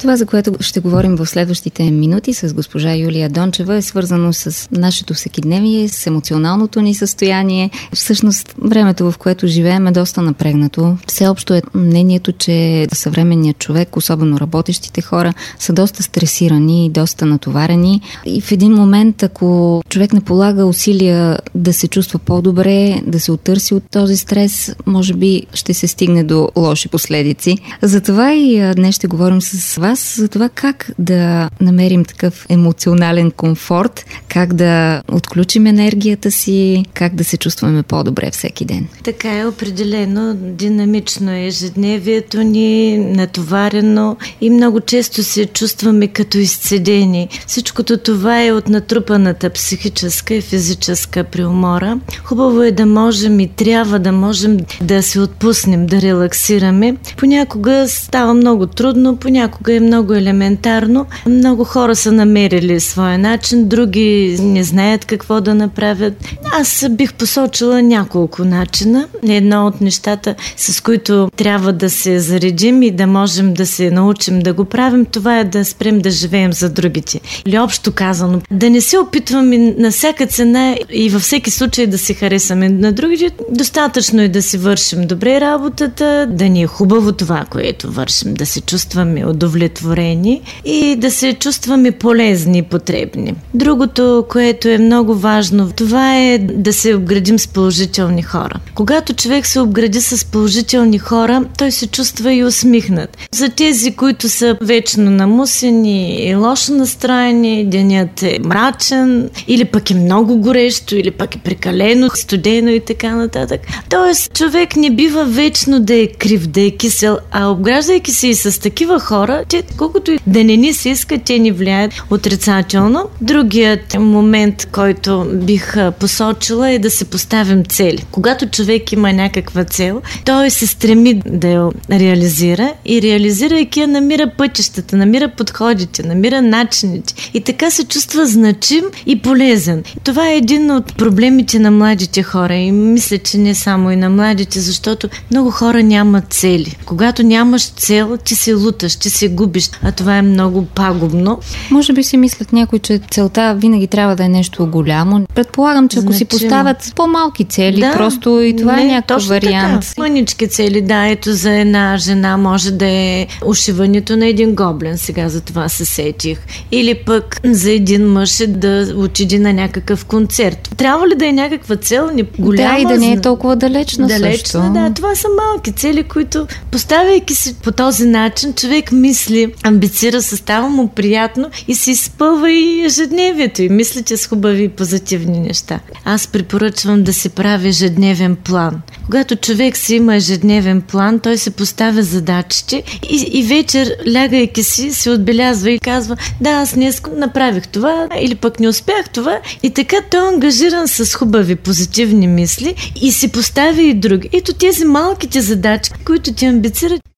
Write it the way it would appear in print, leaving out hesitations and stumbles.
Това, за което ще говорим в следващите минути с госпожа Юлия Дончева, е свързано с нашето всекидневие, с емоционалното ни състояние. Всъщност, времето, в което живеем, е доста напрегнато. Всеобщо е мнението, че съвременният човек, особено работещите хора, са доста стресирани, доста натоварени. И в един момент, ако човек не полага усилия да се чувства по-добре, да се оттърси от този стрес, може би ще се стигне до лоши последици. Затова и днес ще говорим с вас за това как да намерим такъв емоционален комфорт, как да отключим енергията си, как да се чувстваме по-добре всеки ден. Така е, определено динамично е ежедневието ни, натоварено и много често се чувстваме като изцедени. Всичкото това е от натрупаната психическа и физическа преумора. Хубаво е да можем и трябва да можем да се отпуснем, да релаксираме. Понякога става много трудно, понякога е много елементарно. Много хора са намерили своя начин, други не знаят какво да направят. Аз бих посочила няколко начина. Едно от нещата, с които трябва да се заредим и да можем да се научим да го правим, това е да спрем да живеем за другите. Или общо казано, да не се опитваме на всяка цена и във всеки случай да се харесаме на другите. Достатъчно е да си вършим добре работата, да ни е хубаво това, което вършим, да се чувстваме удовлетворени и да се чувстваме полезни и потребни. Другото, което е много важно, това е да се обградим с положителни хора. Когато човек се обгради с положителни хора, той се чувства и усмихнат. За тези, които са вечно намусени и лошо настроени, денят е мрачен, или пък е много горещо, или пък е прекалено студено и така нататък. Тоест, човек не бива вечно да е крив, да е кисел, а обграждайки се и с такива хора, те, колкото и да не ни се иска, те ни влияят отрицателно. Другият момент, който бих посочила, е да се поставим цели. Когато човек има някаква цел, той се стреми да я реализира и реализирайки я намира пътищата, намира подходите, намира начините и така се чувства значим и полезен. Това е един от проблемите на младите хора и мисля, че не само и на младите, защото много хора нямат цели. Когато нямаш цел, ти се луташ, ти се губиш, а това е много пагубно. Може би си мислят някои, че целта винаги трябва да е нещо голямо. Предполагам, че ако си поставят по-малки цели, просто и това е някакъв вариант. Така. Мънички цели, да, ето за една жена може да е ушиването на един гоблен, сега за това се сетих. Или пък за един мъж е да отиде на някакъв концерт. Трябва ли да е някаква цел? Не голяма, да, и да не е толкова далечна също. Да, това са малки цели, които поставяйки се по този начин, човек мисли, амбицира, става му приятно и се изпълва и ежедневието и мислите с хубави и позитивни неща. Аз препоръчвам да се прави ежедневен план. Когато човек си има ежедневен план, той се поставя задачите и вечер, лягайки си, се отбелязва и казва: да, аз днес направих това или пък не успях това, и така той е ангажиран с хубави, позитивни мисли и си поставя и други. Ето тези малките задачи, които ти амбицират,